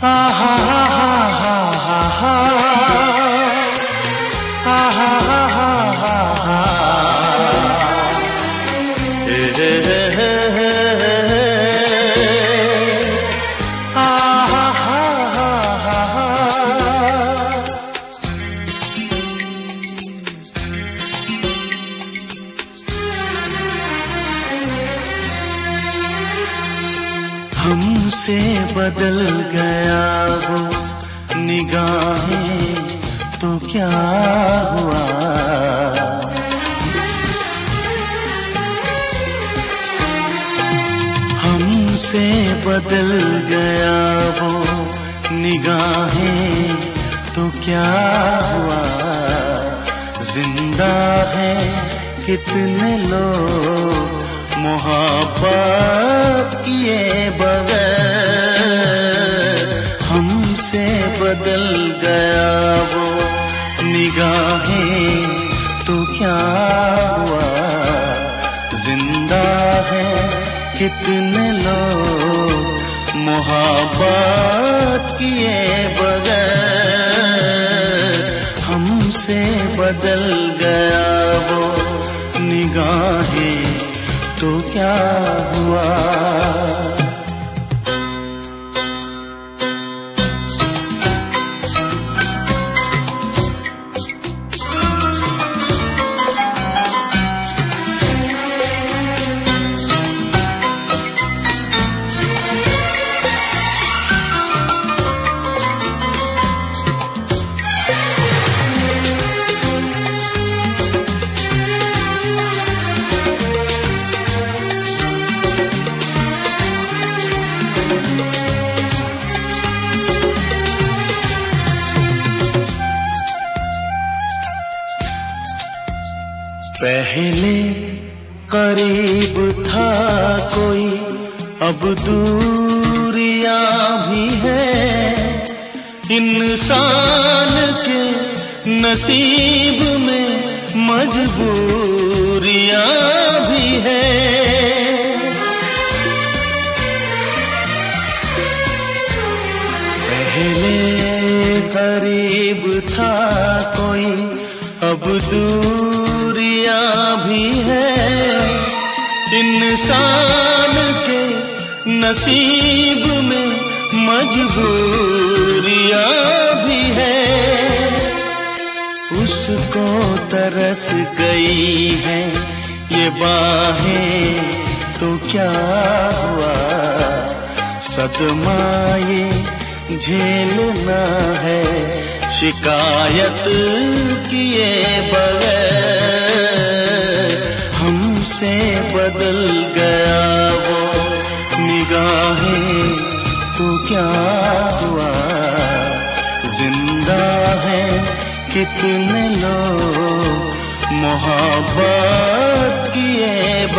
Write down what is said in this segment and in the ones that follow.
आहा हा हा हा आहा हा हा हा आहा हा हा हमसे बदल गया वो निगाहें तो क्या हुआ। हमसे बदल गया वो निगाहें तो क्या हुआ। जिंदा है कितने लोग मोहब्बत किए बगैर। हमसे बदल गया वो निगाहें तो क्या हुआ। जिंदा है कितने लोग मोहब्बत किए बगैर। हमसे बदल गया वो निगाहें तो क्या हुआ। पहले करीब था कोई अब दूरियां भी है। इंसान के नसीब में मजबूरियां भी है। पहले करीब था कोई अब दूरियां भी है। इंसान के नसीब में मजबूरियां भी है। उसको तरस गई है ये बाहें तो क्या हुआ। सदमा ये झेलना है शिकायत किए बगैर। हमसे बदल गया वो निगाहें तो क्या हुआ। जिंदा है कितने लोग मोहब्बत किए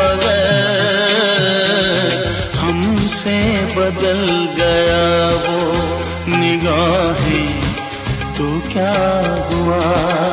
बगैर। हमसे बदल गया वो निगाहें तो क्या हुआ।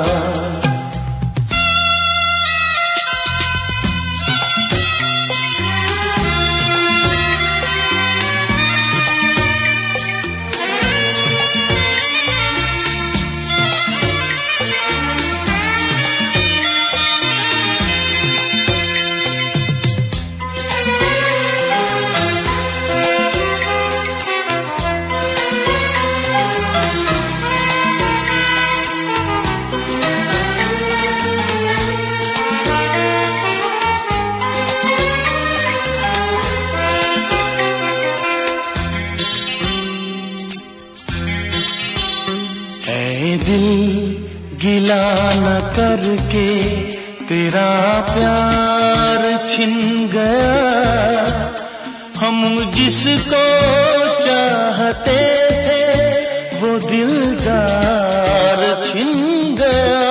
ऐ दिल गिला न करके तेरा प्यार छिन गया। हम जिसको चाहते थे वो दिलदार छिन गया।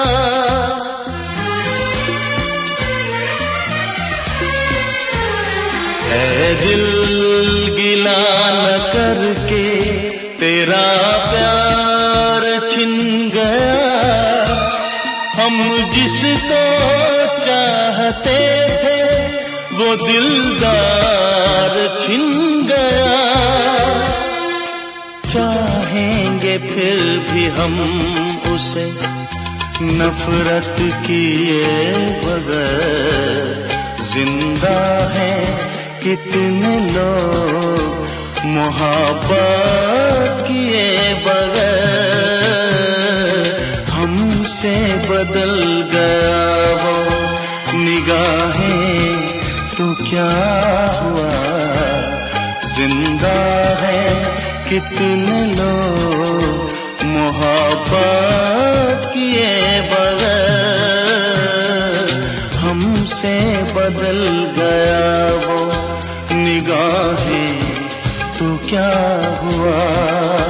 ऐ दिल गिला न करके तेरा प्यार छिन गया। हम जिसको चाहते थे वो दिलदार छिन गया। चाहेंगे फिर भी हम उसे नफरत किए बगैर। जिंदा है कितने लोग मोहब्बत किए बगैर। हमसे बदल गया वो निगाहें तो क्या हुआ। जिंदा है कितने लोग मोहब्बत किए बगैर। हमसे बदल गया वो निगाहें तो क्या हुआ।